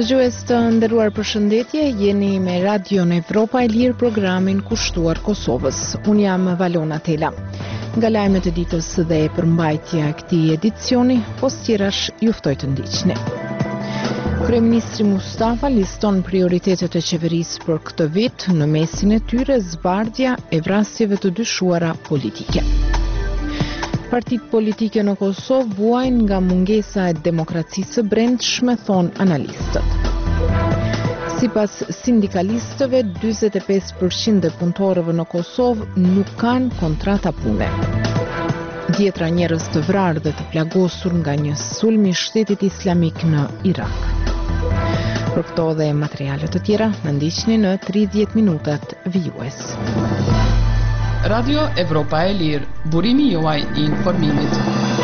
Dëgjues të nderuar, përshëndetje, jeni me Radio Evropa e Lirë, programin kushtuar Kosovës. Unë jam Valona Tela. Nga lajmet e ditës dhe përmbajtja e këtij edicioni, postirash ju ftoj të ndiqni. Kryeministri Mustafa liston prioritetet e qeverisë për këtë vit, në mesin e tyre zbardhja e vrasjeve të dyshuara politike. Partitë politike në Kosovë vuajnë nga mungesa e demokracisë së brendshme, thon analistët. Sipas sindikalistëve, 45% e punëtorëve në Kosovë nuk kanë kontrata pune. Dhjetra njerëz të vrarë dhe të plagosur nga një sulm i Shtetit Islamik në Irak. Për këto dhe materiale të tjera, na ndiqni në 30 minutat vijues. Radio Evropa e Lirë, burimi juaj i informimit.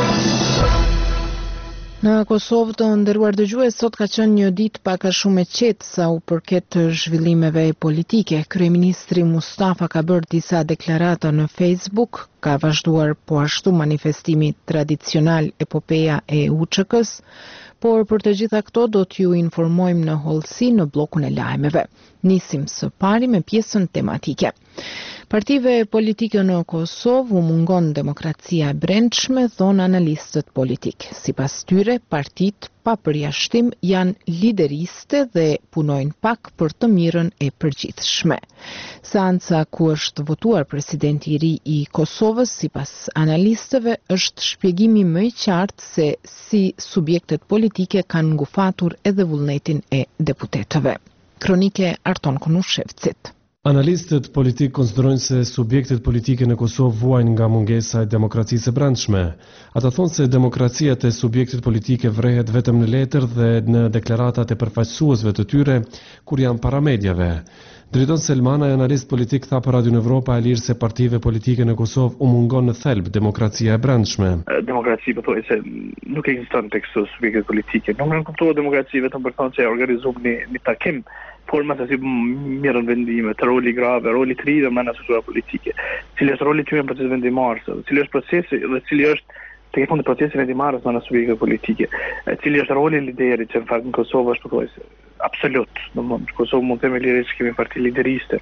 Në Kosovë, të nderuar dëgjues, sot ka qenë një ditë pak a shumë e qetë sa u përket zhvillimeve politike. Kryeministri Mustafa ka bërë disa deklarata në Facebook, ka vazhduar po ashtu manifestimi tradicional epopeja e UÇK-s, por për të gjitha këto do t'ju informojmë në hollësi në bllokun e lajmeve. Nisim së pari me pjesën tematike. Partive politike në Kosovë u mungon demokracia e brendshme, thon analistët politik. Sipas tyre, partitë pa përjashtim janë lideriste dhe punojnë pak për të mirën e përgjithshme. Seanca ku është votuar presidenti i ri i Kosovës, sipas analistëve, është shpjegimi më i qartë se si subjektet politike kanë ngufatur edhe vullnetin e deputetëve. Kronike Arton Konushevcit. Analistët politik konsiderojnë se subjektet politike në Kosovë vuajnë nga mungesa e demokracisë së brendshme. Ata thonë se demokracia te subjektet politike vrehet vetëm në letër dhe në deklaratat e përfaqësuesve të tyre, kur janë para mediave. Driton Selmana, analist politik, tha për Radio Evropa e Lirë se partive politike në Kosovë u mungon në thelb demokracia e brendshme. Demokraci pëthoj se nuk ekziston tek subjektet politike. Nuk në kuptohet demokraci vetëm për thonë se organizum një takim, por më të si mirën vendime, të roli grave, roli të ri dhe më në struktura politike. Cili është roli tyre në proces vendimarrës, cili është procesi dhe cili është të kepun të procesi vendimarrës më në subjekte politike. Cili është roli liderit që në fakt në Kosovë është përkojse. Absolut. Në Kosovë mund të me liderit që kemi parti lideriste.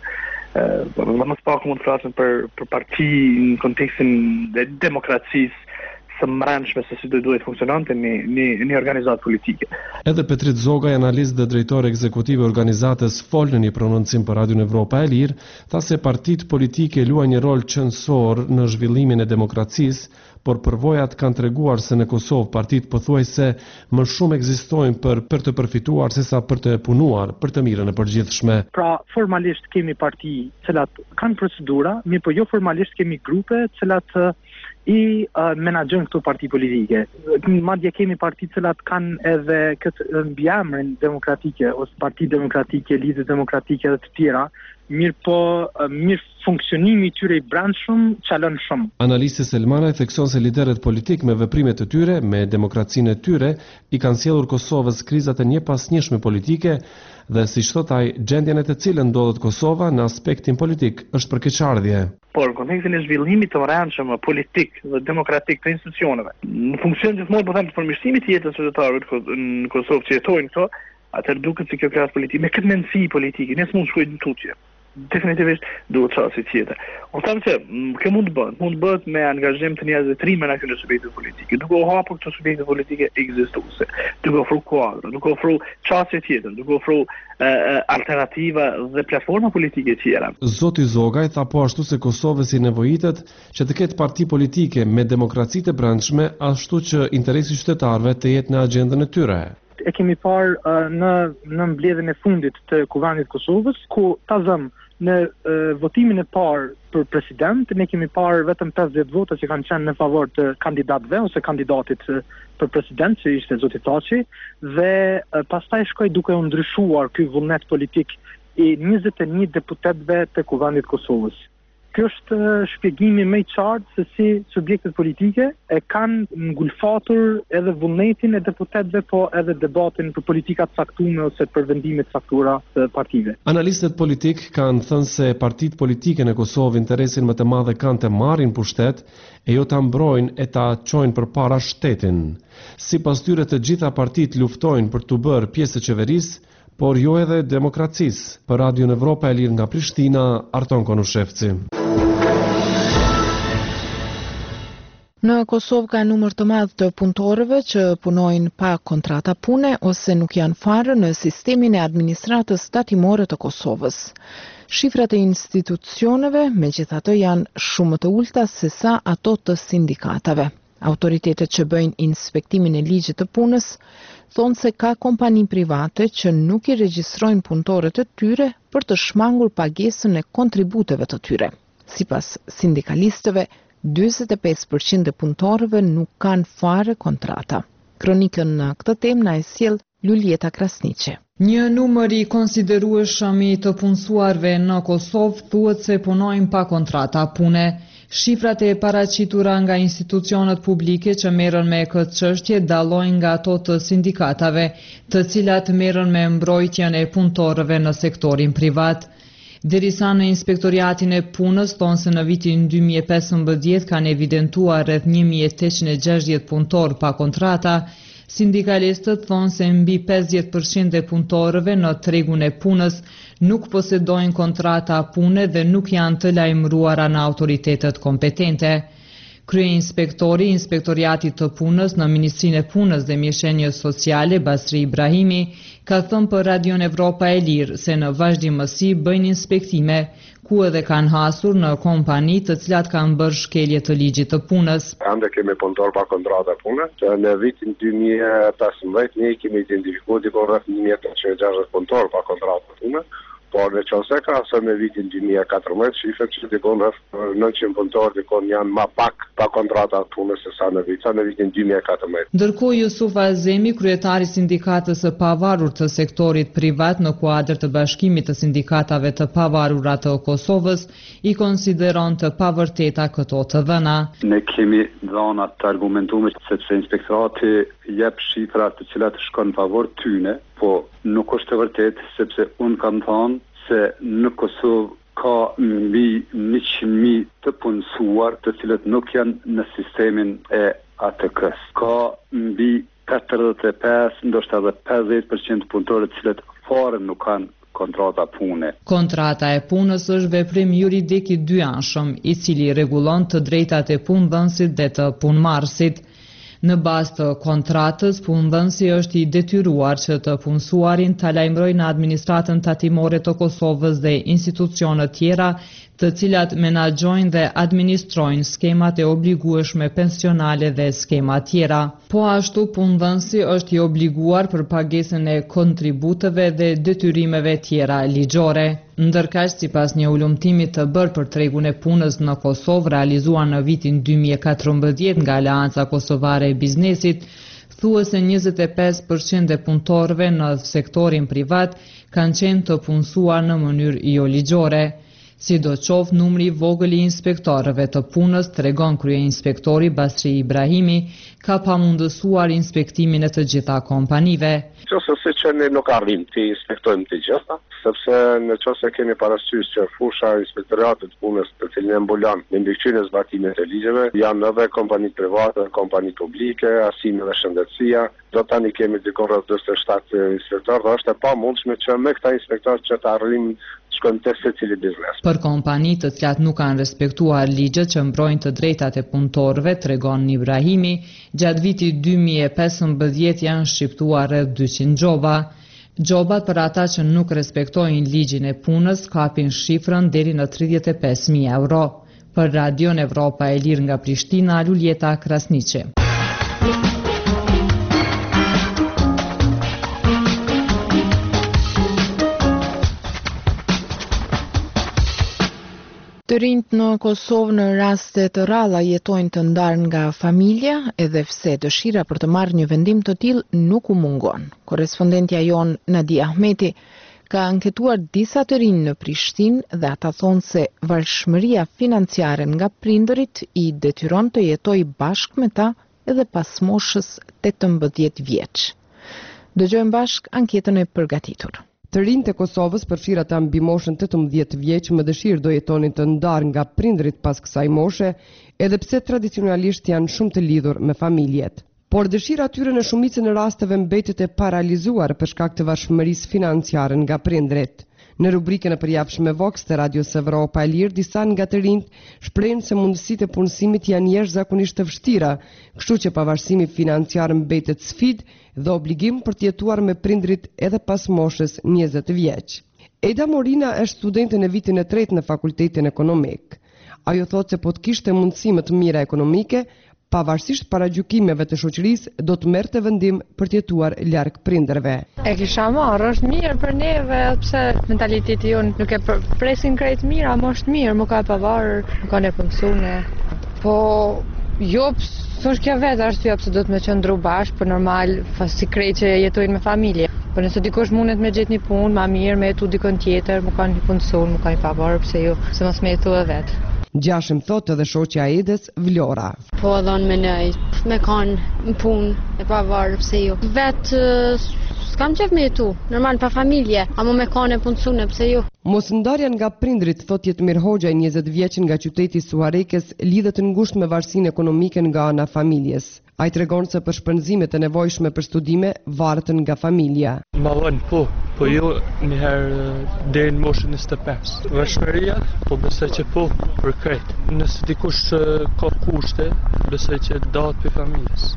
Më më pak mund të flasën për parti në kontekstin e demokracisë së mbrëmshme se si duhet funksionante një organizatë politike. Edhe Petrit Zogaj, analist dhe drejtor ekzekutiv e organizatës, fol në një prononcim për Radio Evropa e Lirë, tha se partitë politike luajnë një rol qendror në zhvillimin e demokracisë, por përvojat kanë treguar se në Kosovë partitë pothuajse më shumë ekzistojnë për të përfituar sesa për të punuar për të mirën e përgjithshme. Pra, formalisht kemi parti cilat kanë procedura, mirë po jo formalisht kemi grupe cilat i menaxhojnë këto parti politike. Madje kemi parti cilat kanë edhe këtë mbiemrin demokratike ose parti demokratike, lidhje demokratike dhe të tjera, mirë funksionimi i tyre i brendshëm çalon shumë. Analisti Selmana e thekson se liderët politik me veprimet e tyre, me demokracinë e tyre, i kanë sjellur Kosovës krizat e njëpasnjëshme politike dhe siç thot ai, gjendjen e të cilën ndodhet Kosova në aspektin politik është për keqardhje. Por në kontekstin e zhvillimit të brendshëm politik dhe demokratik të institucioneve, në funksion gjithmonë po them të përmirësimit të jetës qytetarëve në Kosovë që jetojnë këto, atëherë duket se kjo klasë politike me këtë mendësi politike, ne s'mund shkojmë në tutje. Definitivisht duhet çasti tjetër. Unë them se kjo mund të bëhet me angazhim të njerëzve të rinj në këto subjekte politike, duke u hapur këto subjekte politike ekzistuese, duke ofruar kuadra, duke ofruar çasti tjetër, duke ofruar alternativa dhe platforma politike tjera. Zoti Zogaj tha po ashtu se Kosovës i nevojitet që të ketë parti politike me demokracitë e brendshme, ashtu që interesi qytetarëve të jetë në agjendën e tyre. E kemi parë në mbledhjen e fundit të Kuvendit Kosovës, ku tazëm në votimin e parë për president, ne kemi parë vetëm 50 vota që kanë qenë në favor të kandidatëve ose kandidatit për president, që ishte zoti Taçi, dhe pastaj shkoi duke u ndryshuar ky vullnet politik i 21 deputetëve të Kuvendit Kosovës. Kjo është shpjegimi më i qartë se si subjektet politike e kanë ngulfatur edhe vullnetin e deputetëve, po edhe debatin për politikat caktuar ose për vendimet caktuara të partive. Analistët politik kanë thënë se partitë politike në Kosovë interesin më të madh kanë të marrin pushtet e jo ta mbrojnë e ta çojnë përpara shtetin. Sipas tyre të gjitha partitë luftojnë për të bërë pjesë të qeverisë, por jo edhe demokracisë. Për Radion Evropa e Lirë nga Prishtina, Arton Konushevci. Në Kosovë ka numër të madh të punëtorëve që punojnë pa kontrata pune ose nuk janë fare në sistemin e administratës tatimore të Kosovës. Shifrat e institucioneve megjithatë janë shumë të ulta se sa ato të sindikatave. Autoritetet që bëjnë inspektimin e ligjit të punës thonë se ka kompani private që nuk i regjistrojnë punëtorët e tyre për të shmangur pagesën e kontributeve të tyre. Sipas sindikalistëve, 45% e punëtorëve nuk kanë fare kontrata. Kronikën në këtë temë na e sjell Lulieta Krasniqi. Një numër i konsiderueshëm i të punësuarve në Kosovë thuhet se punojnë pa kontrata pune. Shifrat e paraqitura nga institucionet publike që merren me këtë çështje dallojnë nga ato të sindikatave, të cilat merren me mbrojtjen e punëtorëve në sektorin privat. Derisa në Inspektoriatin e Punës thonë se në vitin 2015 kanë evidentuar rreth 1860 punëtorë pa kontrata, sindikalistët thonë se mbi 50% e punëtorëve në tregun e punës nuk posedojnë kontrata pune dhe nuk janë të lajmëruara në autoritetet kompetente. Kryeinspektori i Inspektoriatit të Punës në Ministrinë e Punës dhe Mirëqenies Sociale, Basri Ibrahimi, ka thënë për Radion Evropa e Lirë se në vazhdimësi bëjnë inspektime, ku edhe kanë hasur në kompani të cilat kanë bërë shkelje të ligjit të punës. Ande kemi punëtor pa kontrata pune, në vitin 2015 ne kemi identifikuar dikon rreth 1860 punëtor pa kontrata pune. Por në qëse ka se në vitin 2014, shifet që dikon rreth 900 punëtorë dikon janë ma pak pa kontrata punës se sa në vitin 2014. Ndërkohë Jusuf Azemi, kryetari sindikatës së pavarur të sektorit privat në kuadër të bashkimit të sindikatave të pavarura të Kosovës, i konsideron të pavërteta këto të dhëna. Ne kemi dhëna të argumentuar sepse inspektorati jep shifra të cilat shkon favor tyne, po nuk është të vërtet sepse unë kam thënë se në Kosovë ka mbi 100.000 të punësuar të cilët nuk janë në sistemin e ATK-s. Ka mbi 45, ndoshta edhe 50% punëtorë të cilët fare nuk kanë kontrata pune. Kontrata e punës është veprim juridik i dyanshëm, i cili rregullon të drejtat e punëdhënësit dhe të punëmarrësit. Në bazë të kontratës, punëdhënësi është i detyruar që të punësuarin ta lajmërojë në administratën tatimore të Kosovës dhe institucionet tjera, të cilat menaxhojnë dhe administrojnë skemat e obligueshme pensionale dhe skema tjera. Po ashtu punëdhënësi është i obliguar për pagesën e kontributeve dhe detyrimeve tjera ligjore. Ndërkaq, sipas një ulëmtimi të bërë për tregun e punës në Kosovë realizuar në vitin 2014 nga Aleanca Kosovare e Biznesit, thuhet se 25% e punëtorëve në sektorin privat kanë qenë të punësuar në mënyrë jo ligjore. Sidoqoftë, numri i vogël i inspektorëve të punës, tregon kryeinspektori Basri Ibrahimi, ka pamundësuar inspektimin e të gjitha kompanive. Qëse që ne nuk arrim të inspektojmë të gjitha, sepse në qëse kemi parasysh që fusha inspektoriatit punës të cilin e mbulon në mbikëqyrjen e zbatimit të ligjeve, janë edhe kompani private, kompani publike, asime dhe shëndetësia. Do tani kemi dikon rreth 47 inspektorë, dhe është e pamundshme që me këta inspektorë që të arrim shkojmë te secili biznes. Për kompani të cilat nuk kanë respektuar ligjet që mbrojnë të drejtat e punëtorëve, tregon Ibrahimi, gjatë vitit 2015 janë shqiptuar rreth 200 gjoba. Gjobat për ata që nuk respektojnë ligjin e punës kapin shifrën deri në 35.000 euro. Për Radion Evropa e Lirë nga Prishtina, Lulieta Krasniqi. Të rinjt në Kosovë në raste të ralla jetojnë të ndarë nga familja, edhe pse dëshira për të marrë një vendim të tillë nuk u mungon. Korrespondentja jon Nadia Ahmeti ka anketuar disa të rinj në Prishtinë dhe ata thonë se varfërshmëria financiare nga prindërit i detyron të jetojë bashkë me ta edhe pas moshës 18 vjeç. Dëgjojmë bashkë anketën e përgatitur. Të rinjtë e Kosovës, përfshirë ata mbi moshën 18 vjeç, më dëshirë do jetonin të ndarë nga prindërit pas kësaj moshe, edhe pse tradicionalisht janë shumë të lidhur me familjet. Por dëshira atyre në shumicën e rasteve mbetet e paralizuar për shkak të varfërshmërisë financiare nga prindërit. Në rubrikën e përjapshme Vox të Radios Evropa e Lirë, disa nga të rinjt shprehin se mundësitë e punësimit janë jashtëzakonisht të vështira, kështu që pavarësimi financiar mbetet sfidë dhe obligim për të jetuar me prindrit edhe pas moshës 20 vjeç. Eda Morina është studente në vitin e 3 në Fakultetin Ekonomik. Ajo thotë se po të kishte mundësi më të mira ekonomike, pavarësisht paragjykimeve të shoqërisë, do të merrte vendim për të jetuar larg prindërve. E kisha marrë, është mirë për neve, pse mentaliteti jonë nuk e presin krejt mira, më është mirë, më ka pavarur, më ka ne punësune. Po jo, s'është kjo vetë arsyeja pse do të më qëndru bashkë, për normal, si krejt që jetojnë me familje. Por nëse dikush mundet me gjetë një punë, ma mirë me jetu dikon tjetër, më ka një punësun, më ka një pavarur, pse jo, se mos me jetu e vetë. Gjashëm thotë edhe shoqja e Edës, Vlora. Po edhe me nej, me kanë në punë e pavarur, pse jo. Vetë s'kam qef me jetu, normal pa familje, ama me kanë e punësune, pse jo. Mos ndarja nga prindrit, thot Jetmir Hoxha, 20 vjeçin nga qyteti Suarekes, lidhet të ngushtë me varësinë ekonomike nga ana familjes. Ai tregon se për shpenzimet e nevojshme për studime varet nga familja. Ma vonë po jo njëherë deri në moshën 25. Varfërshmëria, po besoj që po për krejt. Nëse dikush ka kushte, besoj që dahet për familjes.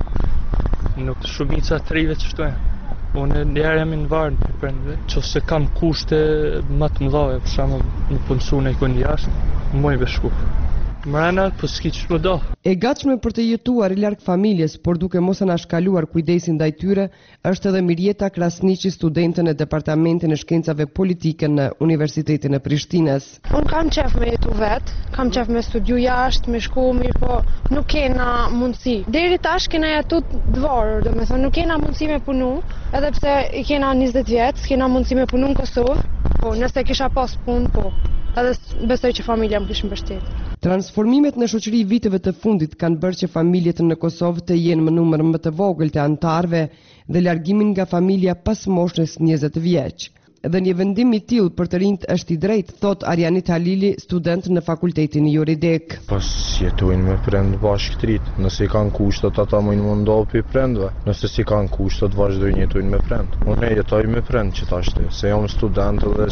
Nuk shumica të rive që shtojnë. Unë njerë jam në varën për prindve, që se kam kushte më të mëdha, për shembull në punësune i kënë jashtë, më i beshku. Mrena, po s'ki që më do. E gatshme për të jetuar i larg familjes, por duke mos anashkaluar kujdesin ndaj tyre, është edhe Mirjeta Krasniqi, studente në Departamentin e Shkencave Politike në Universitetin e Prishtinës. Unë kam qef me jetu vetë, kam qef me studiu jashtë, me shku mirë, po nuk kena mundësi. Deri tash kena jetu të varur, do me thonë, nuk kena mundësi me punu, edhe pse i kena 20 vjetë, s'kena mundësi me punu në Kosovë, po nëse kisha pas punë, po. Edhe besoj që familja më kishë mbështetur. Transformimet në shoqëri viteve të fundit kanë bërë që familjet në Kosovë të jenë më numër më të vogël të anëtarëve dhe largimin nga familja pas moshës 20 vjeç. Dhe një vendim i tillë për të rinjt është i drejtë, thot Arjanit Halili, student në Fakultetin Juridik. Pas jetojnë me prindë bashkë të rit, nëse kanë kushtet ata mund mundohu për prindve, nëse si kanë kushtet vazhdojnë jetojnë me prindë. Unë jetoj me prindë që tashte, se jam student dhe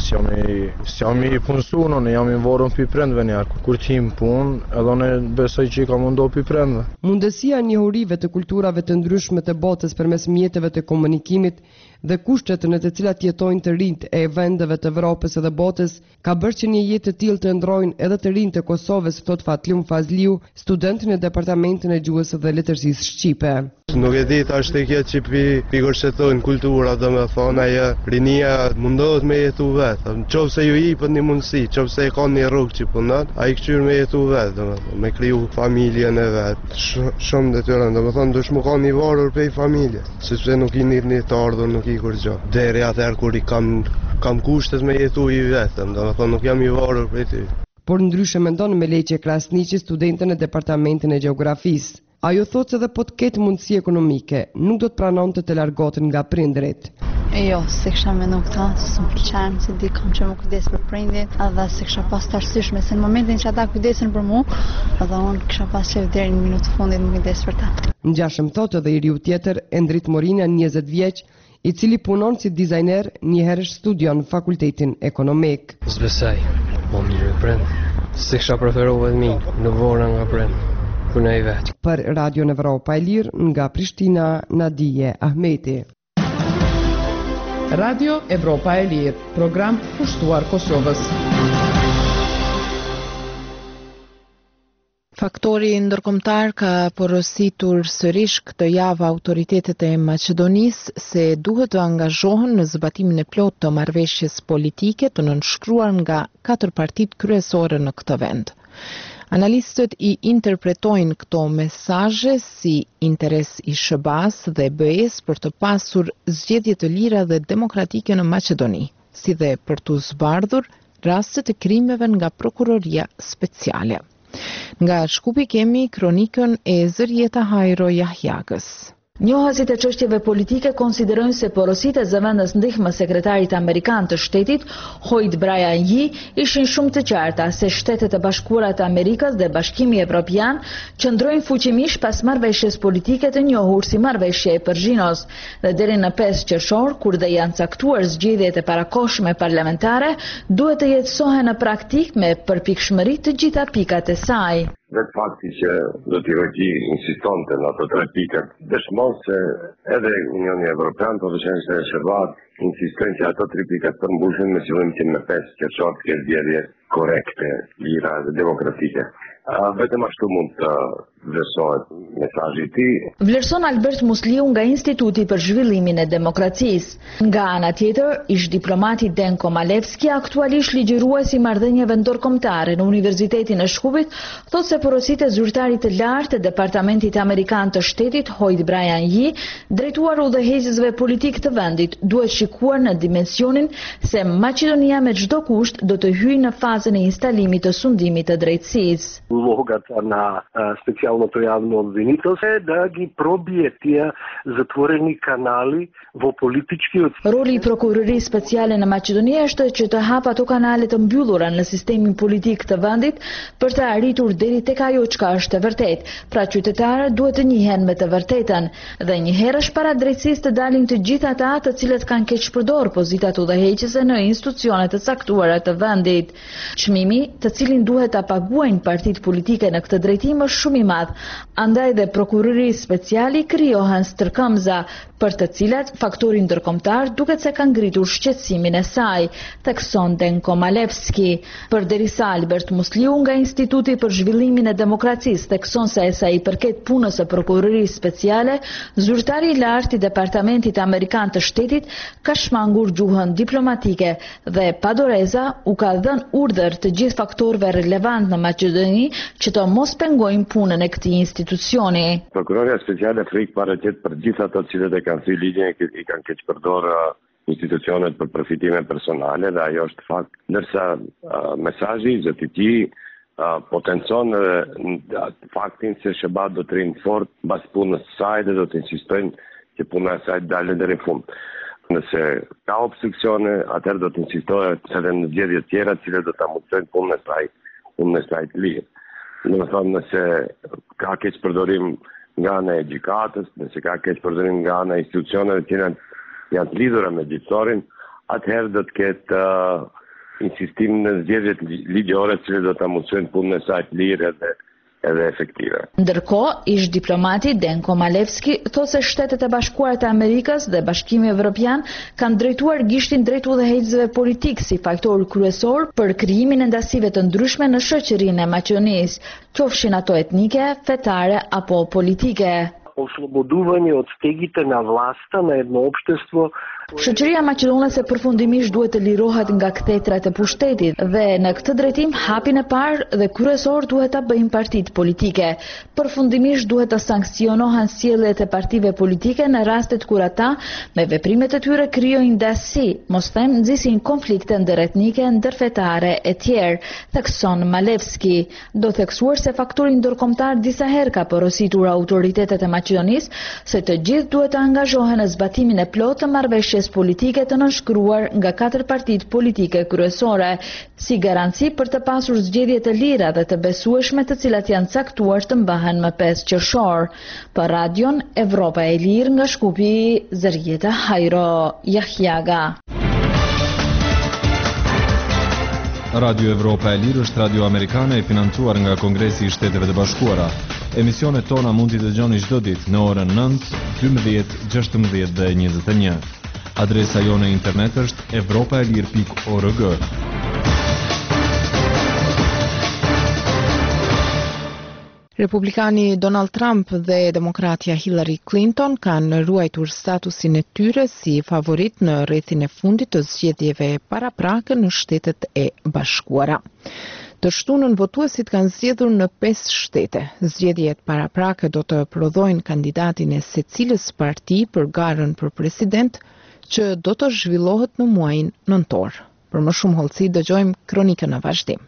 s'jam i punësuar, unë jam i varur për prindve njerë. Kur tim punë, edhe unë besoj që i ka mundohu për prindve. Mundësia e njohurive të kulturave të ndryshme të botës përmes mjeteve të komunikimit dhe kushtet në të cilat jetojnë të rinjt e vendeve të Evropës edhe botës ka bërë që një jetë të tillë të ndrojnë edhe të rinjt e Kosovës, thot Fatlum Fazliu, student në Departamentin e Gjuhës dhe Letërsisë Shqipe. Nuk e di tash të kjo që pi kurshetojnë kultura, dhe me thonë ajo rinia mundohet me jetu vetë. Qofse ju jepet një mundësi, qofse e ka një rrugë që punon, ai këshyr me jetu vetë, me kriju familjen e vetë. Shumë detyrën, dhe me thonë dush më ka një varur pe i familje, sepse nuk i një të ardhur, nuk i kur gjo. Deri atëherë kur i kam kushtet me jetu i vetëm, dhe me thonë nuk jam i varur pe ty. Por ndryshe mendon Meleqe Krasniqi, studente në Departamentin e Gjeografisë. Ajo thotë se edhe po të ketë mundësi ekonomike, nuk do të pranonte të largoten nga prindrit. Jo, se kisha mendu këta, se më pëlqen, se di kam që më kujdes për prindit, edhe se kisha pas të arsyeshme, se në momentin që ata kujdesin për mu, edhe unë kisha pas qef deri në minutë fundit më kujdes për ta. Ngjashëm thotë edhe i riu tjetër, Endrit Morina, 20 vjeç, i cili punon si dizajner, njëherë studion në Fakultetin Ekonomik. S'besoj, po mirë prind, se kisha preferuar vetëm në vora nga prind. Për Radio Evropa e Lirë, nga Prishtina, Nadije Ahmeti. Radio Evropa e Lirë, program pushtuar Kosovës. Faktori ndërkombëtar ka porositur sërish këtë javë autoritetet e Maqedonisë se duhet të angazhohen në zbatimin e plotë të marrëveshjes politike të nënshkruar nga 4 partitë kryesore në këtë vend. Analistët i interpretojnë këto mesazhe si interes i SBA-s dhe BE-s për të pasur zgjedhje të lira dhe demokratike në Maqedoni. si dhe për të zbardhur rastet e krimeve nga prokuroria speciale. Nga Shkupi kemi kronikën e Zërjeta Hajro Jahjagës. Njohësit e çështjeve politike konsiderojnë se porositë e zëvendës ndihmës sekretarit amerikan të shtetit, Lloyd Brian Yee, ishin shumë të qarta se Shtetet e Bashkuara të Amerikës dhe Bashkimi Evropian qëndrojnë fuqimisht pas marrëveshjes politike të njohur si marrëveshja e Përzhinos, dhe deri në 5 qershor, kur dhe janë caktuar zgjedhjet e parakohshme parlamentare, duhet të jetësohen në praktik me përpikshmëri të gjitha pikat e saj. Vetë fakti që do t'i rëgji insistonte në ato 3 pikat, dëshmon se edhe Unioni Evropian, po veçanërisht edhe Shërbat, insistojnë që ato 3 pikat përmbushen me qëllim që në 5 qershor të ketë zgjedhje korekte, lira dhe demokratike. Vetëm ashtu mund të vlerësohet mesazhi i tij. Vlerëson Albert Musliu nga Instituti për Zhvillimin e Demokracisë. Nga ana tjetër, ish diplomati Denko Malevski, aktualisht ligjërues i marrëdhënieve ndërkombëtare në Universitetin e Shkupit, thotë se porositë e zyrtarit të lartë të Departamentit Amerikan të Shtetit, Lloyd Brian Yee, drejtuar udhëheqësve politik të vendit, duhet shikuar në dimensionin se Maqedonia me çdo kusht do të hyjë në fazën e instalimit të sundimit të drejtësisë. Ulogата на специалното јавно обвинителство е да ги пробие тие затворени канали во политичкиот. Roli i prokurorisë speciale në Maqedoni është që të hap ato kanale të mbyllura në sistemin politik të vendit për të arritur deri tek ajo çka është e vërtetë. Pra qytetarët duhet të njihen me të vërtetën dhe një herësh para drejtësisë të dalin të gjithë ata të cilët kanë keq përdor pozitat udhëheqëse në institucione të caktuara të vendit. Çmimi, të cilin duhet ta paguajnë partitë politike në këtë drejtim është shumë i madh. Andaj dhe prokurorisë speciali krijohen stërkëmbëza për të cilat faktori ndërkombëtar duket se ka ngritur shqetësimin e saj, thekson Denko Malevski. Përderisa Albert Musliu nga Instituti për Zhvillimin e Demokracisë thekson se sa i përket punës së prokurorisë speciale, zyrtari i lartë i Departamentit Amerikan të Shtetit ka shmangur gjuhën diplomatike dhe pa doreza u ka dhënë urdhër të gjithë faktorëve relevant në Maqedoni që të mos pengojnë punën e këtij institucioni. Prokuroria speciale frikë paraqet për gjithë ato të cilët e kanë thënë ligjin i kanë keq përdor institucionet për përfitime personale dhe ajo është fakt. Ndërsa mesazhi i tij potencon faktin se Shëbat do të rinë fort mbas punës së saj dhe do të insistojnë që puna e saj dalë deri në fund. Nëse ka obstruksione, atëherë do të insistohet edhe në zgjedhje të tjera, të cilat do ta mundsojnë punën e saj të lirë. Domethënë, nëse ka keq përdorim nga ana e gjykatës, nëse ka keq përdorim nga ana e institucioneve që janë të lidhura me gjyqtorin, atëherë do të ketë insistim në zgjedhjet ligjore që do ta mundsojnë punën e saj të lirë edhe efektive. Ndërkohë, ish diplomati Denko Malevski thotë se Shtetet e Bashkuara të Amerikës dhe Bashkimi Evropian kanë drejtuar gishtin drejt udhëheqësve politik si faktor kryesor për krijimin e ndasive të ndryshme në shoqërinë e Maqedonisë, qofshin ato etnike, fetare apo politike. Ослободување од стегите на власта на едно општество. Shoqëria maqedonase përfundimisht duhet të lirohet nga kthetrat e pushtetit dhe në këtë drejtim hapin e parë dhe kryesor duhet ta bëjnë partitë politike. Përfundimisht duhet të sankcionohen sjelljet e partive politike në rastet kur ata me veprimet e tyre krijojnë dasi, mos them nxisin konflikte ndëretnike, ndërfetare e tjerë, thekson Malevski. Do theksuar se faktori ndërkombëtar disa herë ka porositur autoritetet e Maqedonisë se të gjithë duhet të angazhohen në zbatimin e plotë të marrëveshjes politike të nënshkruar nga 4 partitë politike kryesore, si garanci për të pasur zgjedhje të lira dhe të besueshme të cilat janë caktuar të mbahen më 5 qershor. Për Radion Evropa e Lirë nga Shkupi, Zërjeta Hajro Jahjaga. Radio Evropa e Lirë është radio amerikane e financuar nga Kongresi i Shteteve të Bashkuara. Emisionet tona mund t'i dëgjoni çdo ditë në orën 9, 12, 16 dhe 21. Adresa jone internet është evropaelir.org. Republikani Donald Trump dhe demokratja Hillary Clinton kanë ruajtur statusin e tyre si favorit në rrethin e fundit të zgjedhjeve paraprake në Shtetet e Bashkuara. Të shtunën votuesit kanë zgjedhur në 5 shtete. Zgjedhjet paraprake do të prodhojnë kandidatin e secilës parti për garën për president, që do të zhvillohet në muajin nëntor. Për më shumë hollësi dëgjojmë kronikën në vazhdim.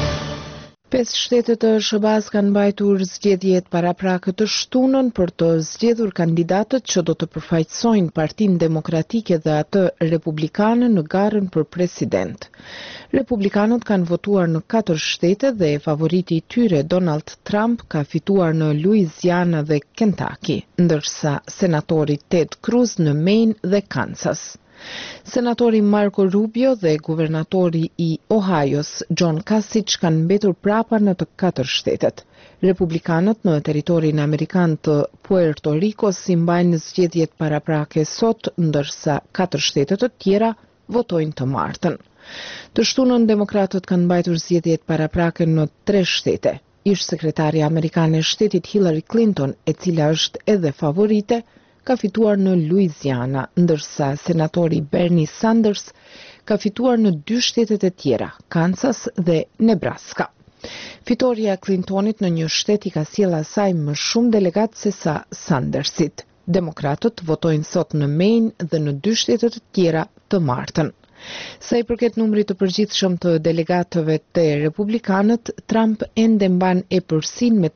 5 shtete të SBA-s kanë mbajtur zgjedhjet paraprake të shtunën për të zgjedhur kandidatët që do të përfaqësojnë Partinë Demokratike dhe atë Republikane në garën për president. Republikanët kanë votuar në 4 shtete dhe favoriti i tyre Donald Trump ka fituar në Louisiana dhe Kentucky, ndërsa senatori Ted Cruz në Maine dhe Kansas. Senatori Marco Rubio dhe guvernatori i Ohio's John Kasich kanë mbetur prapa në të 4 shtetet. Republikanët në territorin amerikan të Puerto Rico si mbajnë zgjedhjet paraprake sot, ndërsa 4 shtetet të tjera votojnë të martën. Të shtunën demokratët kanë mbajtur zgjedhjet paraprake në 3 shtete. Ish sekretarja amerikane e shtetit Hillary Clinton, e cila është edhe favorite, ka fituar në Louisiana, ndërsa senatori Bernie Sanders ka fituar në 2 shtetet e tjera, Kansas dhe Nebraska. Fitoria Clintonit në një shtet i ka sjellë asaj më shumë delegatë se sa Sandersit. Demokratët votojnë sot në Maine dhe në 2 shtetet e tjera të martën. Sa i përket numrit të përgjithshëm të delegatëve të Republikanët, Trump ende mban epërsinë me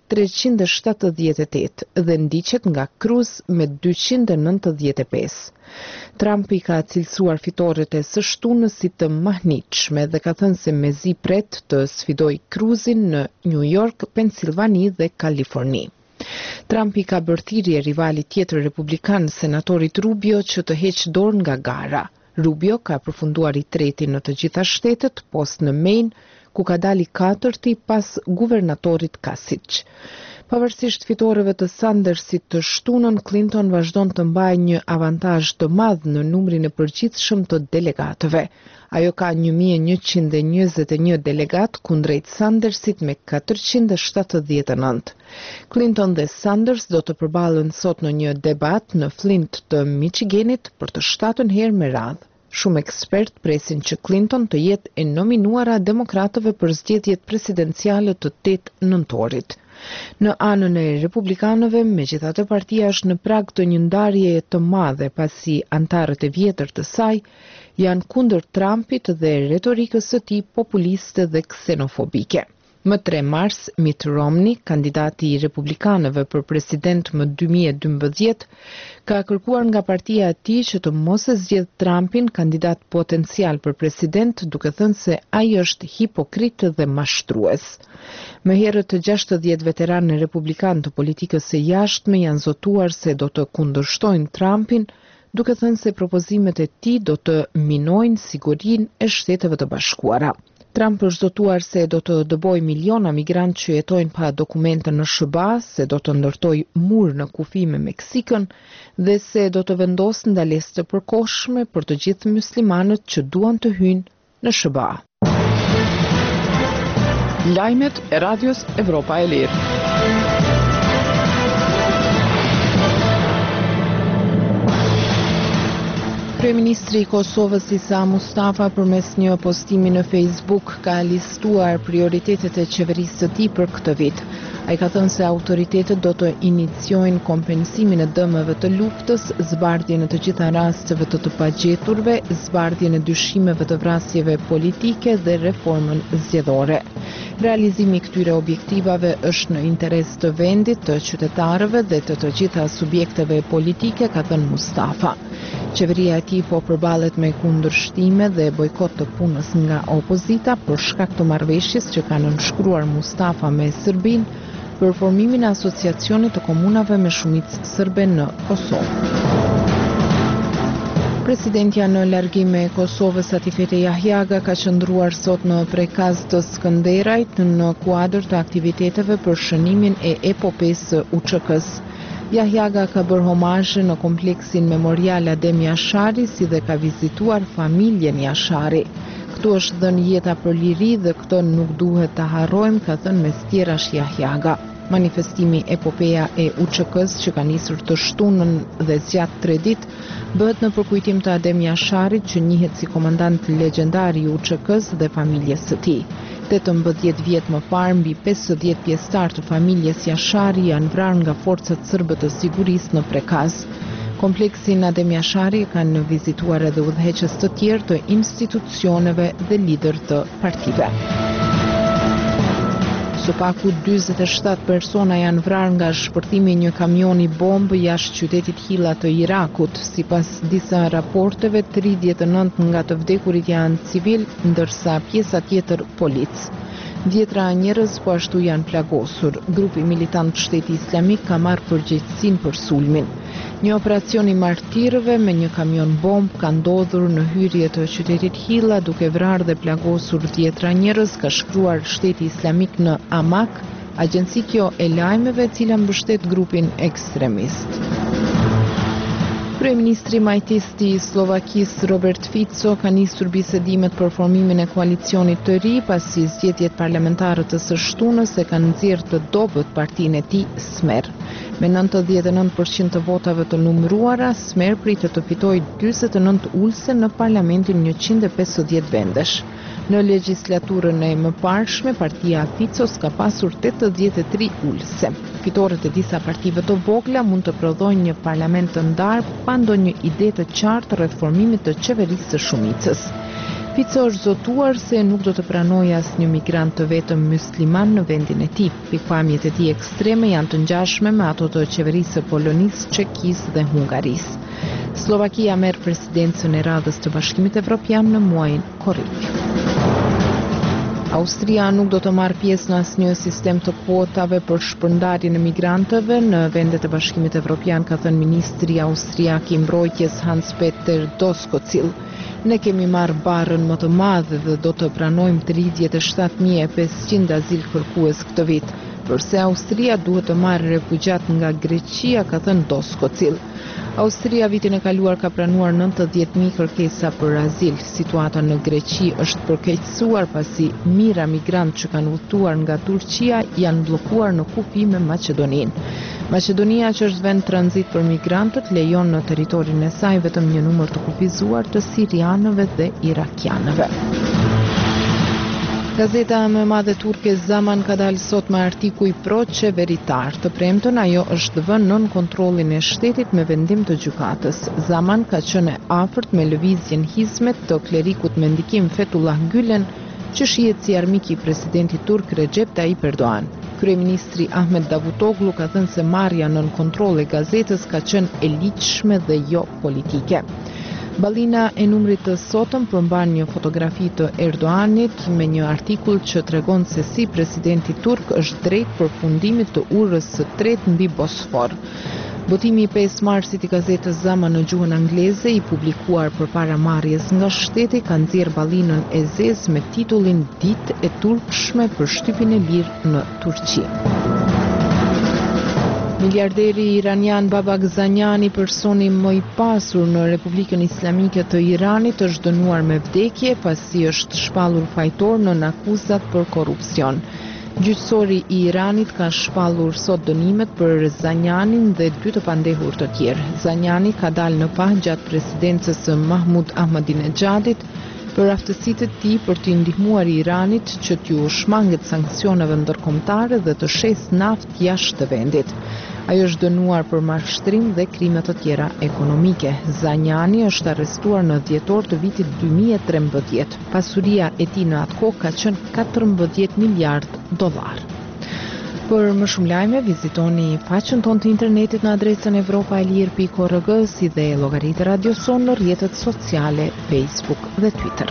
378 dhe ndiqet nga Cruz me 295. Trump i ka cilësuar fitoret e së shtunës si të mahnitshme dhe ka thënë se mezi pret të sfidojë Cruzin në New York, Pennsylvania dhe Kaliforni. Trump i ka bërthirje rivalit tjetër republikan, senatorit Rubio, që të heqë dorë nga gara. Rubio ka përfunduar i treti në të gjitha shtetet, post në Maine, ku ka dali 4-ti pas guvernatorit Kasich. Pavarësisht fitoreve të Sandersit të shtunën, Clinton vazhdon të mbajë një avantazh të madh në numrin e përgjithshëm të delegatëve. Ajo ka 1121 delegat kundrejt Sandersit me 479. Clinton dhe Sanders do të përballen sot në një debat në Flint të Michiganit për të 7ën herë me radhë. Shumë ekspert presin që Clinton të jetë e nominuara demokratëve për zgjedhjet presidenciale të 8 nëntorit. Në anën e republikanëve, megjithatë partia është në prag të një ndarjeje të madhe pasi antarët e vjetër të saj janë kundër Trumpit dhe retorikës së tij populiste dhe ksenofobike. Më 3 mars, Mitt Romney, kandidati i republikanëve për president më 2012, ka kërkuar nga partia e tij që të mos e zgjedh Trumpin kandidat potencial për president, duke thënë se ai është hipokrit dhe mashtrues. Më herët 60 veteranë republikanë të politikës së jashtme janë zotuar se do të kundërshtojnë Trumpin, duke thënë se propozimet e tij do të minojnë sigurinë e Shteteve të Bashkuara. Trump është zotuar se do të dëbojë miliona migrantë që jetojnë pa dokumente në SBA, se do të ndërtojë mur në kufi me Meksikën dhe se do të vendosë ndalesë të përkohshme për të gjithë muslimanët që duan të hyjnë në SBA. Lajmet e Radios Evropa e Lirë. Kryeministri i Kosovës Isa Mustafa përmes një postimi në Facebook ka listuar prioritetet e qeverisë së tij për këtë vit. Ai ka thënë se autoritetet do të iniciojnë kompensimin e dëmeve të luftës, zbardhjen e të gjitha rasteve të pagjeturve, zbardhjen e dyshimeve të vrasjeve politike dhe reformën zgjedhore. Realizimi i këtyre objektivave është në interes të vendit, të qytetarëve dhe të gjitha subjekteve politike, ka thënë Mustafa. Qeveria e tij po përballet me kundërshtime dhe bojkot të punës nga opozita për shkak të marrëveshjes që ka nënshkruar Mustafa me Serbinë për formimin e asociacionit të komunave me shumicë serbe në Kosovë. Presidentja në largim e Kosovës Atifete Jahjaga ka qëndruar sot në prekaz të Skënderajt në kuadër të aktiviteteve për shënimin e epopesë së UÇK-s. Jahjaga ka bërë homazhe në kompleksin memorial Adem Jashari, si dhe ka vizituar familjen Jashari. Këtu është dhënë jeta për liri dhe këtë nuk duhet të harrojmë, ka thënë mes tjerash Jahjaga. Manifestimi epopeja e UÇK-s që ka nisur të shtunën dhe zgjat 3 ditë bëhet në përkujtim të Adem Jasharit, që njihet si komandant legjendar i UÇK-s dhe familjes së tij. 18 vjet më parë, mbi 50 pjesëtar të familjes Jashari janë vrarë nga forcat serbe të sigurisë në prekaz. Kompleksin Adem Jashari kanë vizituar edhe udhëheqës të tjerë të institucioneve dhe lider të partive. Së paku 47 persona janë vrarë nga shpërtimi i një kamioni bombë jashtë qytetit Hilla të Irakut. Sipas disa raporteve, 39 nga të vdekurit janë civil, ndërsa pjesa tjetër polic. 10 njerëz po ashtu janë plagosur. Grupi militant Shteti Islamik ka marrë përgjegjësinë për sulmin. Një operacion i martirëve me një kamion bomb ka ndodhur në hyrje të qytetit Hilla duke vrarë dhe plagosur 10 njerëz, ka shkruar Shteti Islamik në Amak, agjenci kjo e lajmeve cila mbështet grupin ekstremist. Kryeministri majtisti i Slovakisë Robert Fico ka nisur bisedimet për formimin e koalicionit të ri pasi zgjedhjet parlamentare të së shtunës e kanë nxjerrë të dobët partinë e tij Smer. Me 99% të votave të numëruara, Smer pritet të fitojë 49 ulse në parlamentin 150 vendesh. Në legjislaturën e mëparshme, partia Ficos ka pasur 83 ulse. Fitoret e disa partive të vogla mund të prodhojnë një parlament të ndarë pa ndonjë ide të qartë rreth formimit të qeverisë së shumicës. Fico është zotuar se nuk do të pranojë asnjë migrant të vetëm musliman në vendin e tij. Pikpamjet e tij ekstreme janë të ngjashme me ato të qeverisë së Polonisë, Çekisë dhe Hungarisë. Slovakia merr presidencën e Radhës të Bashkimit Evropian në muajin korrik. Austria nuk do të marrë pjesë në asnjë sistem të kuotave për shpërndarjen e migrantëve në vendet e Bashkimit Evropian, ka thënë ministri austriak i mbrojtjes Hans-Peter Doskozil. Ne kemi marrë barën më të madhe dhe do të pranojmë 37.500 azil kërkues këtë vit. Përse Austria duhet të marrë refugjat nga Greqia, ka thënë Doskozil. Austria vitin e kaluar ka pranuar 90.000 kërkesa për azil. Situata në Greqi është përkeqësuar pasi mijëra migrantë që kanë udhëtuar nga Turqia janë bllokuar në kufi me Maqedoninë. Maqedonia, që është vend tranzit për migrantët, lejon në territorin e saj vetëm një numër të kufizuar të sirianëve dhe irakianëve. Gazeta më e madhe turke Zaman ka dalë sot me artikuj pro-qeveritar. Të premten ajo është vënë nën kontrollin e shtetit me vendim të gjykatës. Zaman ka qenë afërt me lëvizjen Hizmet të klerikut me ndikim Fethullah Gülen, që shihet si armik i presidentit turk Recep Tayyip Erdogan. Kryeministri Ahmet Davutoglu ka thënë se marrja nën kontroll e gazetës ka qenë e ligjshme dhe jo politike. Ballina e numrit të sotëm përmban një fotografi të Erdoganit me një artikull që tregon se si presidenti turk është drejt përfundimit të urrës së tretë mbi Bosfor. Votimi i 5 marsit i gazetës Zaman në gjuhën angleze, i publikuar përpara marrjes nga shteti, ka nxjerrë ballinën e zezë me titullin Ditë e turpshme për shtypin e lirë në Turqi. Miliarderi iranian Babak Zanjani, personi më i pasur në Republikën Islamike të Iranit, është dënuar me vdekje pasi është shpallur fajtor në akuzat për korrupsion. Gjyqësori i Iranit ka shpallur sot dënimet për Zanjanin dhe 2 të pandehur të tjerë. Zanjani ka dalë në pah gjatë presidencës së Mahmud Ahmadinejadit për aftësitë e tij për t'i ndihmuar Iranit që t'ju shmanget sanksioneve ndërkombëtare dhe të shes naftë jashtë të vendit. Ajo është dënuar për mashtrim dhe krime të tjera ekonomike. Zanjani është arrestuar në dhjetor të vitit 2013. Pasuria e tij në atë kohë ka qenë $14 miliard. Për më shumë lajme, vizitoni faqen tonë të internetit në adresën evropaelir.org, si dhe llogaritë Radio Son në rrjetet sociale Facebook dhe Twitter.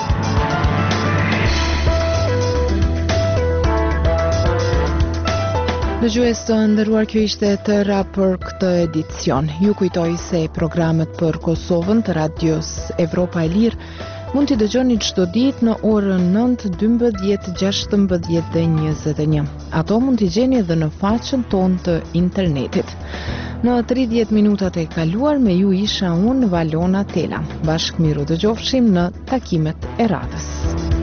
Dëgjues të nderuar, kjo ishte e tëra për këtë edicion. Ju kujtoj se programet për Kosovën të Radios Evropa e Lirë mund t'i dëgjoni çdo ditë në orën 9, 12, 16 dhe 21. Ato mund t'i gjeni edhe në faqen tonë të internetit. Në 30 minutat e kaluar me ju isha unë, Valona Tela. Bashkë miru dëgjofshim në takimet e radhës.